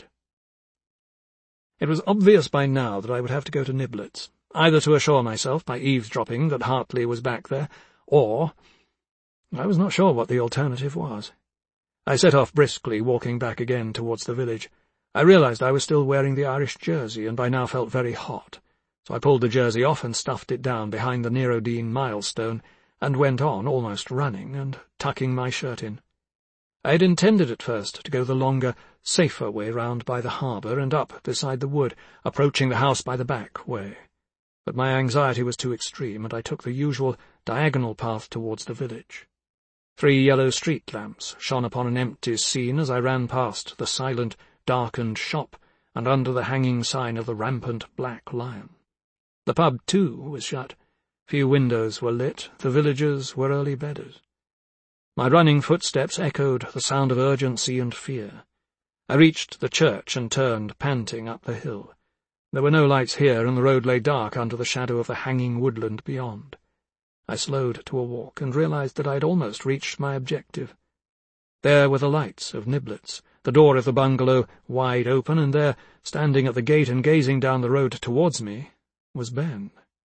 It was obvious by now that I would have to go to Niblets, either to assure myself by eavesdropping that Hartley was back there, or— I was not sure what the alternative was. I set off briskly, walking back again towards the village. I realized I was still wearing the Irish jersey, and by now felt very hot, so I pulled the jersey off and stuffed it down behind the Nerodean milestone, and went on, almost running, and tucking my shirt in. I had intended at first to go the longer, safer way round by the harbour and up beside the wood, approaching the house by the back way. But my anxiety was too extreme, and I took the usual diagonal path towards the village. 3 yellow street lamps shone upon an empty scene as I ran past the silent, darkened shop and under the hanging sign of the Rampant Black Lion. The pub, too, was shut. Few windows were lit. The villagers were early bedders. My running footsteps echoed the sound of urgency and fear. I reached the church and turned, panting, up the hill. There were no lights here, and the road lay dark under the shadow of the hanging woodland beyond. I slowed to a walk and realized that I had almost reached my objective. There were the lights of Niblets, the door of the bungalow wide open, and there, standing at the gate and gazing down the road towards me, was Ben.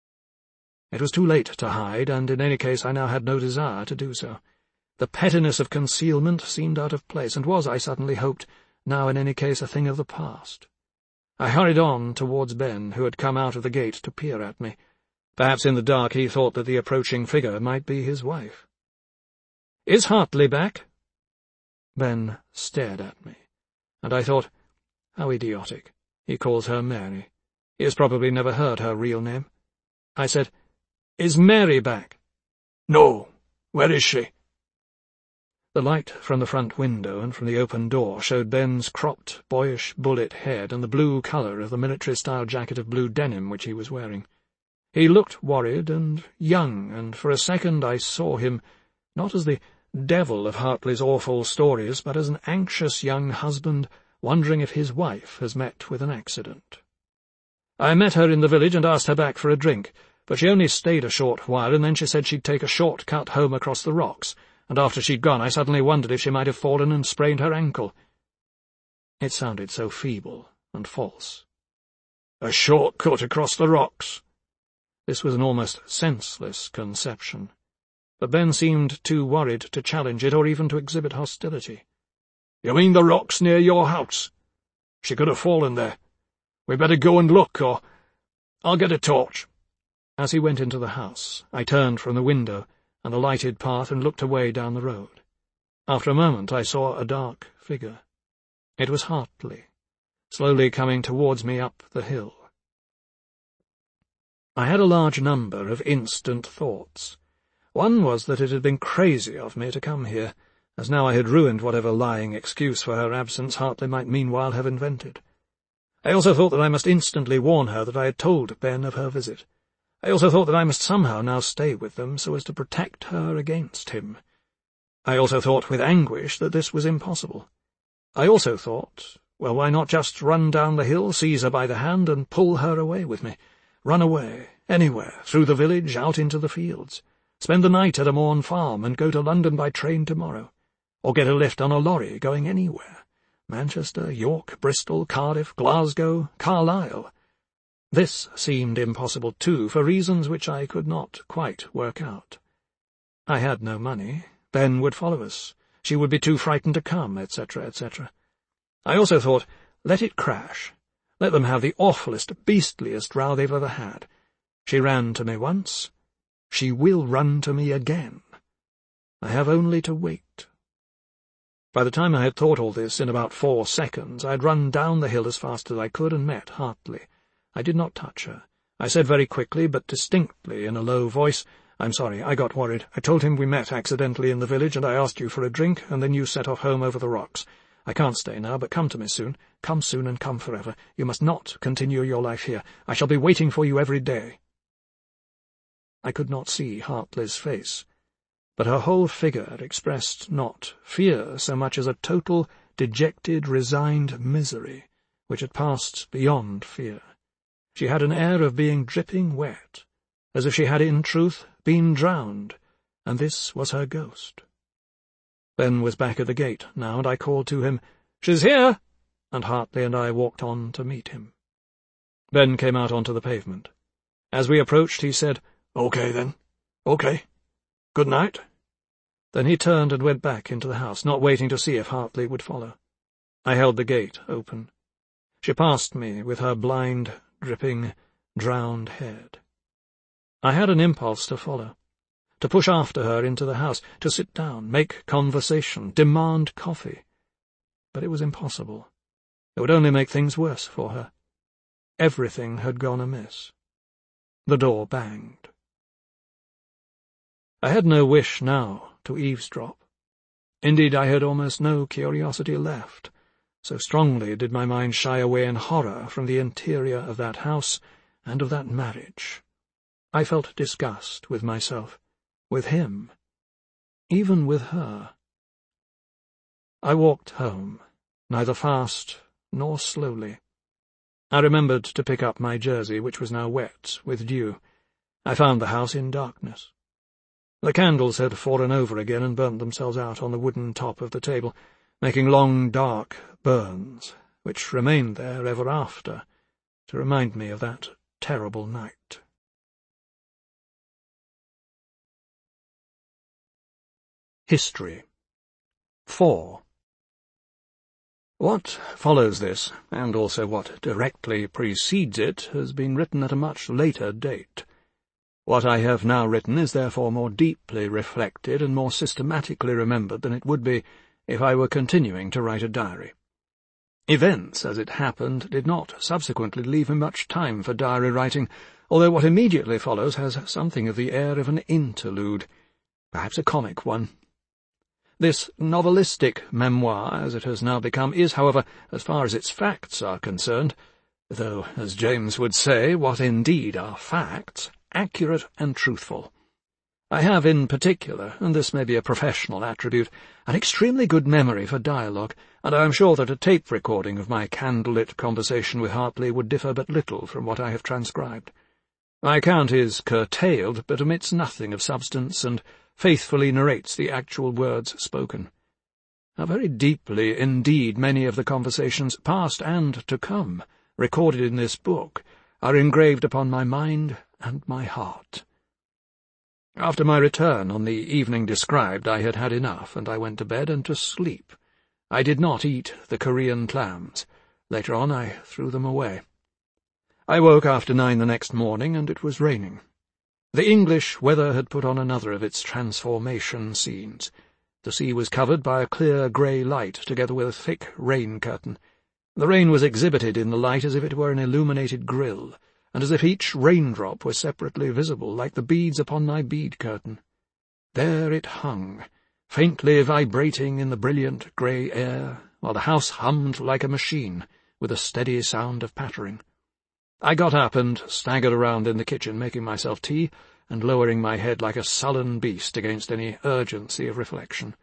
It was too late to hide, and in any case I now had no desire to do so. The pettiness of concealment seemed out of place, and was, I suddenly hoped, now in any case a thing of the past. I hurried on towards Ben, who had come out of the gate to peer at me. Perhaps in the dark he thought that the approaching figure might be his wife. "Is Hartley back?" Ben stared at me, and I thought, how idiotic. He calls her Mary. He has probably never heard her real name. I said, "Is Mary back?" "No. Where is she?" The light from the front window and from the open door showed Ben's cropped, boyish bullet head and the blue colour of the military-style jacket of blue denim which he was wearing. He looked worried and young, and for a second I saw him, not as the devil of Hartley's awful stories, but as an anxious young husband wondering if his wife has met with an accident. I met her in the village and asked her back for a drink, but she only stayed a short while, and then she said she'd take a short cut home across the rocks, and after she'd gone I suddenly wondered if she might have fallen and sprained her ankle. It sounded so feeble and false. "A short cut across the rocks." This was an almost senseless conception, but Ben seemed too worried to challenge it or even to exhibit hostility. "You mean the rocks near your house? She could have fallen there. We'd better go and look, or I'll get a torch." As he went into the house, I turned from the window and the lighted path and looked away down the road. After a moment I saw a dark figure. It was Hartley, slowly coming towards me up the hill. I had a large number of instant thoughts. One was that it had been crazy of me to come here, as now I had ruined whatever lying excuse for her absence Hartley might meanwhile have invented. I also thought that I must instantly warn her that I had told Ben of her visit. I also thought that I must somehow now stay with them so as to protect her against him. I also thought with anguish that this was impossible. I also thought, well, why not just run down the hill, seize her by the hand, and pull her away with me? Run away, anywhere, through the village, out into the fields. Spend the night at a Morn farm, and go to London by train tomorrow. Or get a lift on a lorry going anywhere. Manchester, York, Bristol, Cardiff, Glasgow, Carlisle. This seemed impossible, too, for reasons which I could not quite work out. I had no money. Ben would follow us. She would be too frightened to come, etc., etc. I also thought, let it crash. Let them have the awfullest, beastliest row they've ever had. She ran to me once. She will run to me again. I have only to wait. By the time I had thought all this in about 4 seconds, I had run down the hill as fast as I could and met Hartley. I did not touch her. I said very quickly, but distinctly, in a low voice, "I'm sorry, I got worried. I told him we met accidentally in the village, and I asked you for a drink, and then you set off home over the rocks. I can't stay now, but come to me soon. Come soon and come forever. You must not continue your life here. I shall be waiting for you every day." I could not see Hartley's face, but her whole figure expressed not fear so much as a total, dejected, resigned misery, which had passed beyond fear. She had an air of being dripping wet, as if she had in truth been drowned, and this was her ghost. Ben was back at the gate now, and I called to him, "She's here!" and Hartley and I walked on to meet him. Ben came out onto the pavement. As we approached, he said, "Okay, then. Okay. Good night." Then he turned and went back into the house, not waiting to see if Hartley would follow. I held the gate open. She passed me with her blind, dripping, drowned head. I had an impulse to follow, to push after her into the house, to sit down, make conversation, demand coffee. But it was impossible. It would only make things worse for her. Everything had gone amiss. The door banged. I had no wish now to eavesdrop. Indeed, I had almost no curiosity left, so strongly did my mind shy away in horror from the interior of that house and of that marriage. I felt disgust with myself, with him, even with her. I walked home, neither fast nor slowly. I remembered to pick up my jersey, which was now wet with dew. I found the house in darkness. The candles had fallen over again and burnt themselves out on the wooden top of the table, making long, dark burns, which remained there ever after, to remind me of that terrible night. History 4. What follows this, and also what directly precedes it, has been written at a much later date. What I have now written is therefore more deeply reflected and more systematically remembered than it would be if I were continuing to write a diary. Events, as it happened, did not subsequently leave me much time for diary writing, although what immediately follows has something of the air of an interlude, perhaps a comic one. This novelistic memoir, as it has now become, is, however, as far as its facts are concerned, though, as James would say, what indeed are facts, accurate and truthful. I have in particular, and this may be a professional attribute, an extremely good memory for dialogue, and I am sure that a tape recording of my candlelit conversation with Hartley would differ but little from what I have transcribed. My account is curtailed, but omits nothing of substance, and faithfully narrates the actual words spoken. How very deeply, indeed, many of the conversations, past and to come, recorded in this book, are engraved upon my mind and my heart. After my return on the evening described, I had had enough, and I went to bed and to sleep. I did not eat the Korean clams. Later on I threw them away. I woke after 9 the next morning, and it was raining. The English weather had put on another of its transformation scenes. The sea was covered by a clear grey light, together with a thick rain curtain. The rain was exhibited in the light as if it were an illuminated grill, and as if each raindrop were separately visible, like the beads upon my bead curtain. There it hung, faintly vibrating in the brilliant grey air, while the house hummed like a machine, with a steady sound of pattering. I got up and staggered around in the kitchen, making myself tea, and lowering my head like a sullen beast against any urgency of reflection.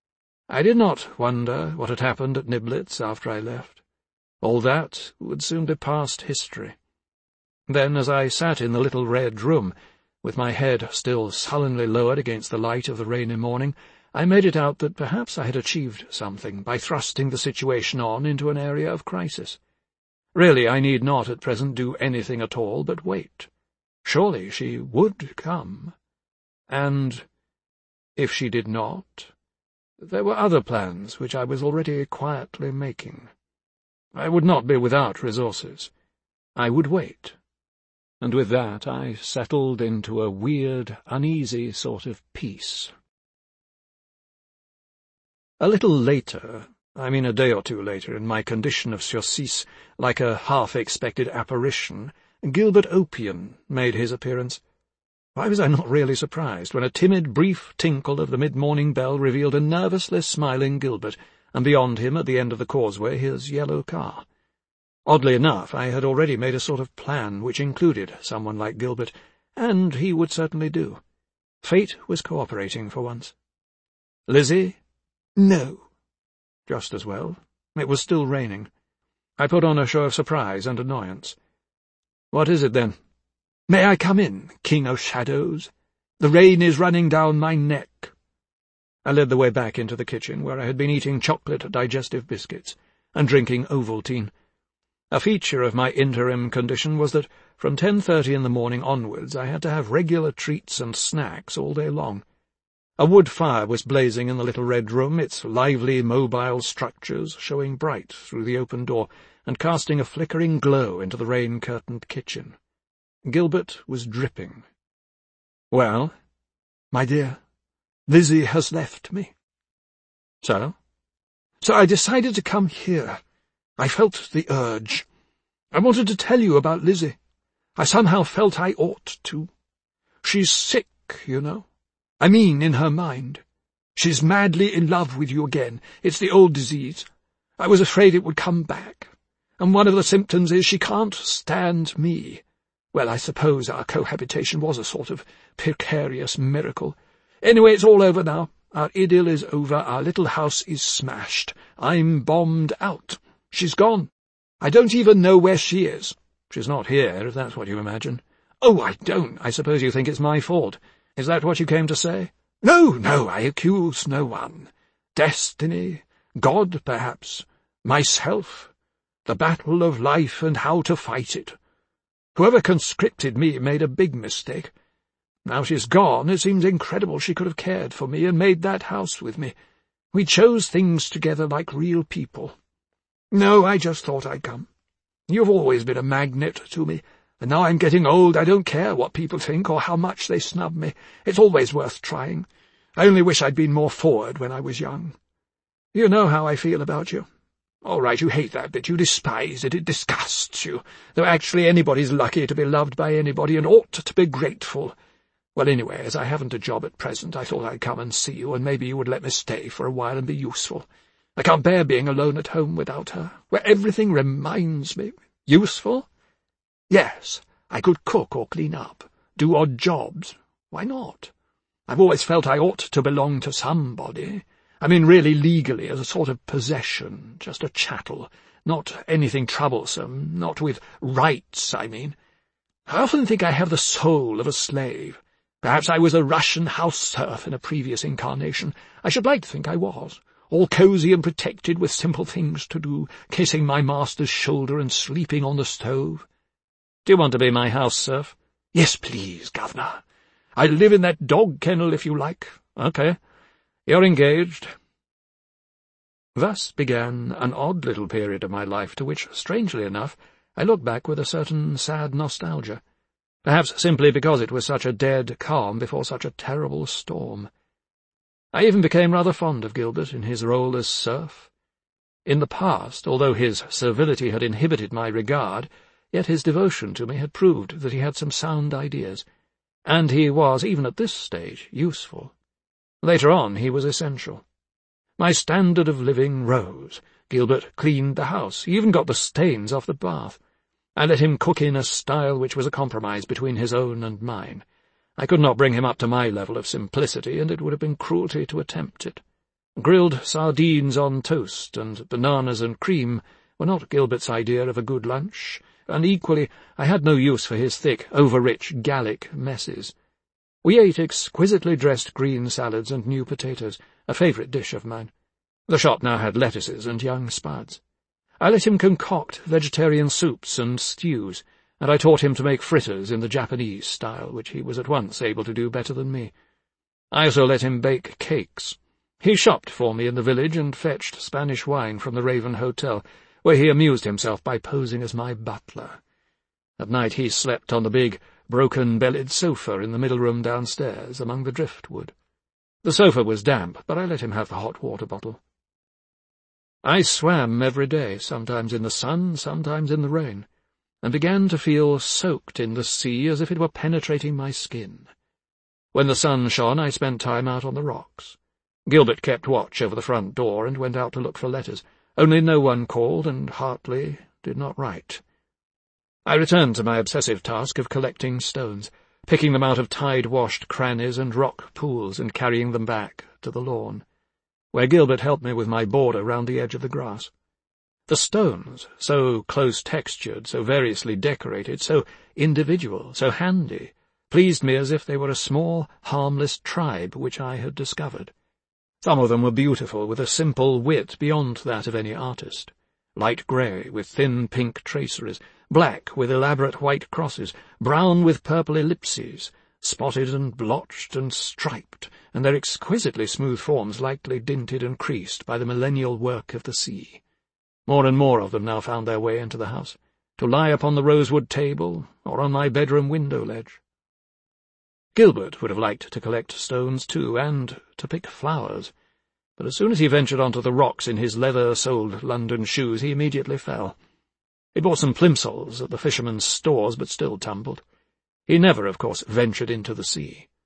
I did not wonder what had happened at Niblets after I left. All that would soon be past history. Then, as I sat in the little red room, with my head still sullenly lowered against the light of the rainy morning, I made it out that perhaps I had achieved something by thrusting the situation on into an area of crisis. Really, I need not at present do anything at all but wait. Surely she would come. And if she did not, there were other plans which I was already quietly making. I would not be without resources. I would wait. And with that I settled into a weird, uneasy sort of peace. A little later, I mean a day or two later, in my condition of surcease, like a half-expected apparition, Gilbert Opian made his appearance. Why was I not really surprised when a timid, brief tinkle of the mid-morning bell revealed a nervously smiling Gilbert, and beyond him, at the end of the causeway, his yellow car? Oddly enough, I had already made a sort of plan which included someone like Gilbert, and he would certainly do. Fate was cooperating for once. Lizzie? No. Just as well. It was still raining. I put on a show of surprise and annoyance. What is it, then? May I come in, King of Shadows? The rain is running down my neck. I led the way back into the kitchen, where I had been eating chocolate digestive biscuits and drinking Ovaltine. A feature of my interim condition was that from 10:30 in the morning onwards I had to have regular treats and snacks all day long. A wood fire was blazing in the little red room, its lively mobile structures showing bright through the open door and casting a flickering glow into the rain-curtained kitchen. Gilbert was dripping. "Well?" "My dear, Lizzie has left me." "So?" "So I decided to come here. I felt the urge. I wanted to tell you about Lizzie. I somehow felt I ought to. She's sick, you know. I mean in her mind. She's madly in love with you again. It's the old disease. I was afraid it would come back. And one of the symptoms is she can't stand me. Well, I suppose our cohabitation was a sort of precarious miracle. Anyway, it's all over now. Our idyll is over. Our little house is smashed. I'm bombed out. She's gone. I don't even know where she is. She's not here, if that's what you imagine. Oh, I don't. I suppose you think it's my fault. Is that what you came to say? No, I accuse no one. Destiny, God, perhaps, myself, the battle of life and how to fight it. Whoever conscripted me made a big mistake. Now she's gone, it seems incredible she could have cared for me and made that house with me. We chose things together like real people. No, I just thought I'd come. You've always been a magnet to me, and now I'm getting old. I don't care what people think or how much they snub me. It's always worth trying. I only wish I'd been more forward when I was young. You know how I feel about you. All right, you hate that bit, you despise it, it disgusts you, though actually anybody's lucky to be loved by anybody and ought to be grateful. Well, anyway, as I haven't a job at present, I thought I'd come and see you, and maybe you would let me stay for a while and be useful. I can't bear being alone at home without her, where everything reminds me. Useful? Yes, I could cook or clean up, do odd jobs. Why not? I've always felt I ought to belong to somebody. I mean really legally, as a sort of possession, just a chattel, not anything troublesome, not with rights, I mean. I often think I have the soul of a slave. Perhaps I was a Russian house serf in a previous incarnation. I should like to think I was, all cosy and protected with simple things to do, kissing my master's shoulder and sleeping on the stove. Do you want to be my house serf? Yes, please, Governor. I'll live in that dog kennel if you like. Okay. You're engaged. Thus began an odd little period of my life to which, strangely enough, I look back with a certain sad nostalgia, perhaps simply because it was such a dead calm before such a terrible storm. I even became rather fond of Gilbert in his role as serf. In the past, although his servility had inhibited my regard, yet his devotion to me had proved that he had some sound ideas, and he was, even at this stage, useful. Later on he was essential. My standard of living rose. Gilbert cleaned the house. He even got the stains off the bath. I let him cook in a style which was a compromise between his own and mine. I could not bring him up to my level of simplicity, and it would have been cruelty to attempt it. Grilled sardines on toast and bananas and cream were not Gilbert's idea of a good lunch, and equally I had no use for his thick, over-rich Gallic messes. We ate exquisitely dressed green salads and new potatoes, a favourite dish of mine. The shop now had lettuces and young spuds. I let him concoct vegetarian soups and stews, and I taught him to make fritters in the Japanese style, which he was at once able to do better than me. I also let him bake cakes. He shopped for me in the village and fetched Spanish wine from the Raven Hotel, where he amused himself by posing as my butler. At night he slept on the big, broken-bellied sofa in the middle room downstairs, among the driftwood. The sofa was damp, but I let him have the hot water bottle. I swam every day, sometimes in the sun, sometimes in the rain, and began to feel soaked in the sea as if it were penetrating my skin. When the sun shone, I spent time out on the rocks. Gilbert kept watch over the front door and went out to look for letters, only no one called, and Hartley did not write. I returned to my obsessive task of collecting stones, picking them out of tide-washed crannies and rock pools and carrying them back to the lawn, where Gilbert helped me with my border round the edge of the grass. The stones, so close-textured, so variously decorated, so individual, so handy, pleased me as if they were a small, harmless tribe which I had discovered. Some of them were beautiful, with a simple wit beyond that of any artist. Light grey, with thin pink traceries, black, with elaborate white crosses, brown with purple ellipses, spotted and blotched and striped, and their exquisitely smooth forms lightly dinted and creased by the millennial work of the sea. More and more of them now found their way into the house, to lie upon the rosewood table or on my bedroom window-ledge. Gilbert would have liked to collect stones too, and to pick flowers, but as soon as he ventured onto the rocks in his leather-soled London shoes, he immediately fell. He bought some plimsolls at the fishermen's stores, but still tumbled. He never, of course, ventured into the sea.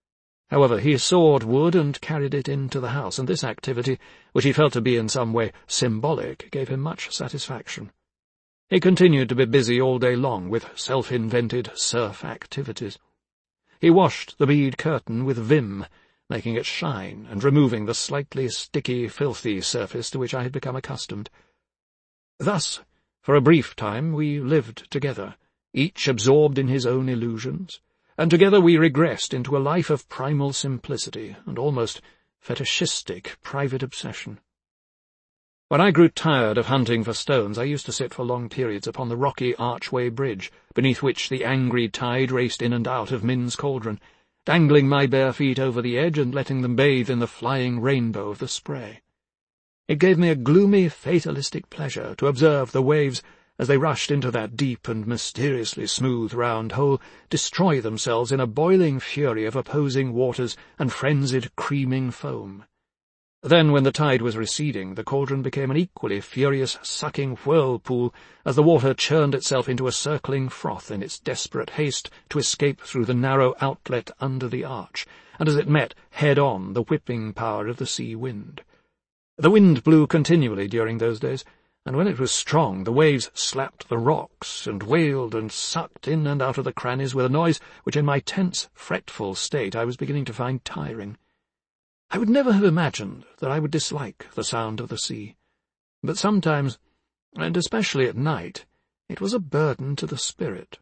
However, he sawed wood and carried it into the house, and this activity, which he felt to be in some way symbolic, gave him much satisfaction. He continued to be busy all day long with self-invented serf activities. He washed the bead curtain with vim, making it shine and removing the slightly sticky, filthy surface to which I had become accustomed. Thus, for a brief time, we lived together, each absorbed in his own illusions, and together we regressed into a life of primal simplicity and almost fetishistic private obsession. When I grew tired of hunting for stones, I used to sit for long periods upon the rocky archway bridge, beneath which the angry tide raced in and out of Min's cauldron, dangling my bare feet over the edge and letting them bathe in the flying rainbow of the spray. It gave me a gloomy, fatalistic pleasure to observe the waves, as they rushed into that deep and mysteriously smooth round hole, destroy themselves in a boiling fury of opposing waters and frenzied creaming foam. Then, when the tide was receding, the cauldron became an equally furious, sucking whirlpool as the water churned itself into a circling froth in its desperate haste to escape through the narrow outlet under the arch, and as it met head-on the whipping power of the sea wind. The wind blew continually during those days, and when it was strong the waves slapped the rocks and wailed and sucked in and out of the crannies with a noise which in my tense, fretful state I was beginning to find tiring. I would never have imagined that I would dislike the sound of the sea, but sometimes, and especially at night, it was a burden to the spirit.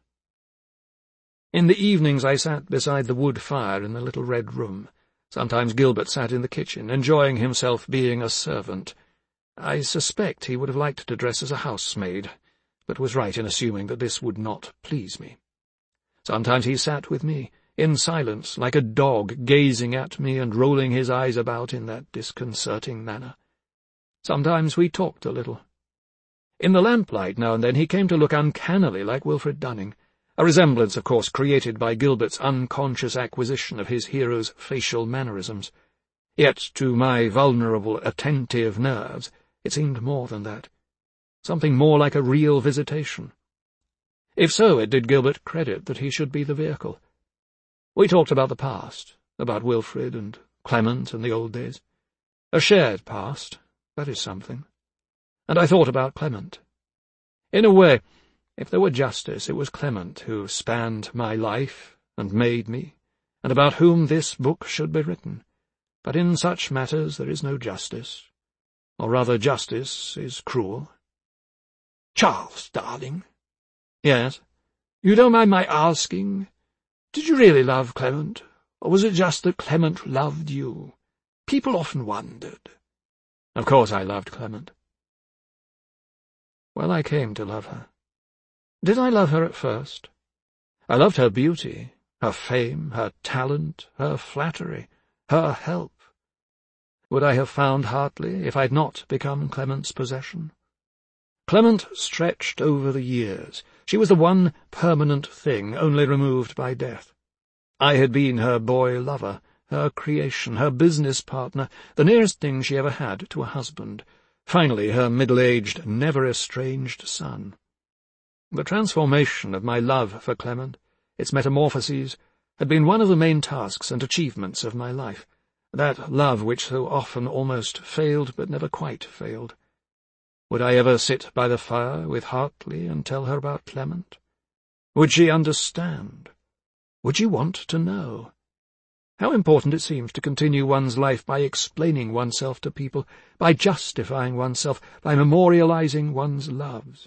In the evenings I sat beside the wood fire in the little red room. Sometimes Gilbert sat in the kitchen, enjoying himself being a servant. I suspect he would have liked to dress as a housemaid, but was right in assuming that this would not please me. Sometimes he sat with me, in silence, like a dog, gazing at me and rolling his eyes about in that disconcerting manner. Sometimes we talked a little. In the lamplight, now and then, he came to look uncannily like Wilfred Dunning, a resemblance, of course, created by Gilbert's unconscious acquisition of his hero's facial mannerisms. Yet, to my vulnerable, attentive nerves, it seemed more than that. Something more like a real visitation. If so, it did Gilbert credit that he should be the vehicle. We talked about the past, about Wilfred and Clement and the old days. A shared past, that is something. And I thought about Clement. In a way, if there were justice, it was Clement who spanned my life and made me, and about whom this book should be written. But in such matters there is no justice. Or rather, justice is cruel. Charles, darling. Yes? You don't mind my asking, did you really love Clement, or was it just that Clement loved you? People often wondered. Of course I loved Clement. Well, I came to love her. Did I love her at first? I loved her beauty, her fame, her talent, her flattery, her help. Would I have found Hartley if I had not become Clement's possession? Clement stretched over the years. She was the one permanent thing, only removed by death. I had been her boy lover, her creation, her business partner, the nearest thing she ever had to a husband, finally her middle-aged, never-estranged son. The transformation of my love for Clement, its metamorphoses, had been one of the main tasks and achievements of my life, that love which so often almost failed but never quite failed. Would I ever sit by the fire with Hartley and tell her about Clement? Would she understand? Would she want to know? How important it seems to continue one's life by explaining oneself to people, by justifying oneself, by memorializing one's loves.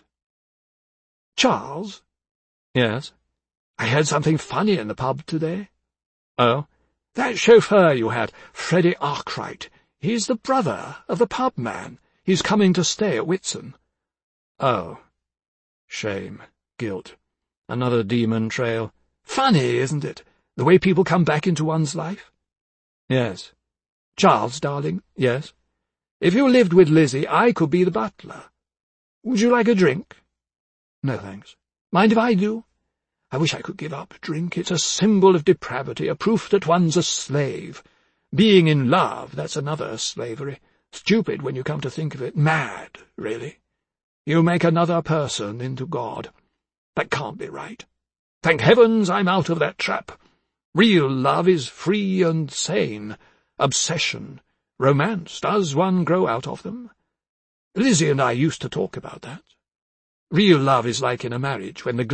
Charles? Yes? I heard something funny in the pub today. Oh? That chauffeur you had, Freddie Arkwright, he's the brother of the pub man. He's coming to stay at Whitsun. Oh. Shame. Guilt. Another demon trail. Funny, isn't it, the way people come back into one's life? Yes. Charles, darling. Yes? If you lived with Lizzie, I could be the butler. Would you like a drink? No, thanks. Mind if I do? I wish I could give up drink. It's a symbol of depravity, a proof that one's a slave. Being in love, that's another slavery. Stupid when you come to think of it. Mad, really. You make another person into God. That can't be right. Thank heavens I'm out of that trap. Real love is free and sane. Obsession, romance, does one grow out of them? Lizzie and I used to talk about that. Real love is like in a marriage, when the